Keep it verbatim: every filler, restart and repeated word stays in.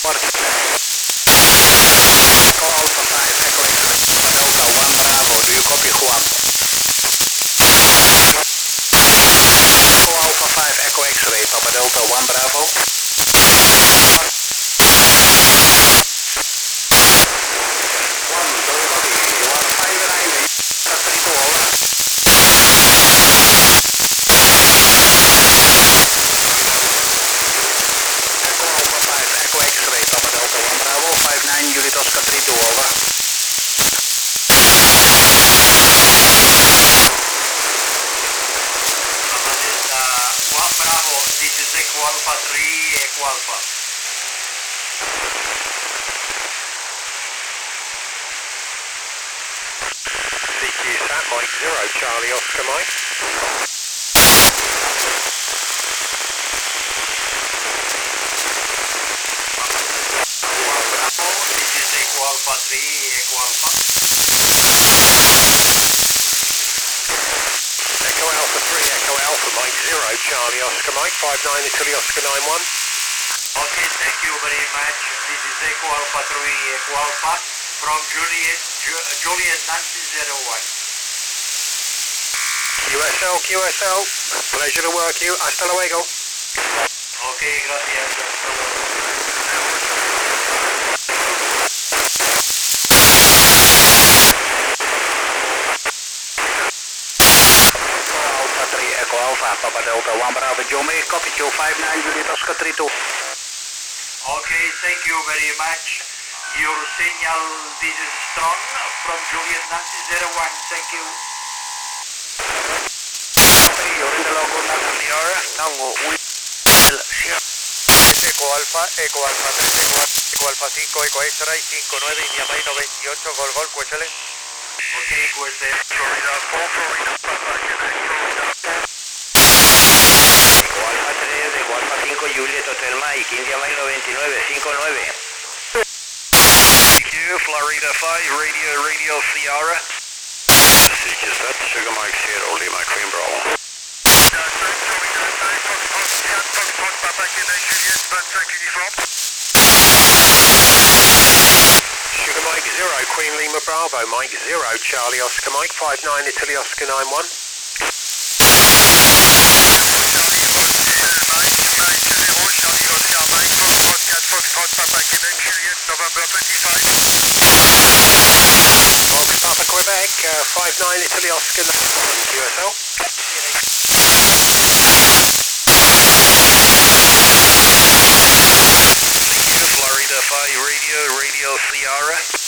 Charlie Oscar Mike. Echo Alpha three, Echo Alpha Mike zero, Charlie Oscar Mike, five nine Italy Oscar nine one. Okay, thank you very much. This is Echo Alpha three, Echo Alpha from Juliet, Ju Juliet Nancy zero one. Q S L, Q S L, pleasure to work you, hasta luego. Okay, gracias. Alpha three, Echo Alpha, Papa Delta one Bravo Jome, copy two five nine, Juliet Oscar three two. Okay, thank you very much. Your signal, this is strong from Juliet Nancy zero one, thank you. You're in the local Nancy Sierra, Tango, Will, Sierra. Eco Alfa, Eco Alfa tres, Eco Alfa cinco, Eco X-Ray cinco nueve, India May noventa y ocho, Gol Gol, Q S L. Okay, Q S L. Florida four, Florida Papa, Florida four. Eco Alfa tres, Eco Alfa cinco, Juliet Hotel Mike, India May noventa y nueve, cinco nueve. Thank you, Florida five, Radio, Radio Sierra. C Q Z, Sugar Mike Sierra, Lima Queen Bravo. Sugar Mike zero, Queen Lima Bravo, Mike zero, Charlie Oscar Mike, five nine Italy Oscar nine one. Papa Quebec, uh, five nine Italy Oscar nine one, Q S L. Florida five, Radio, Radio Sierra.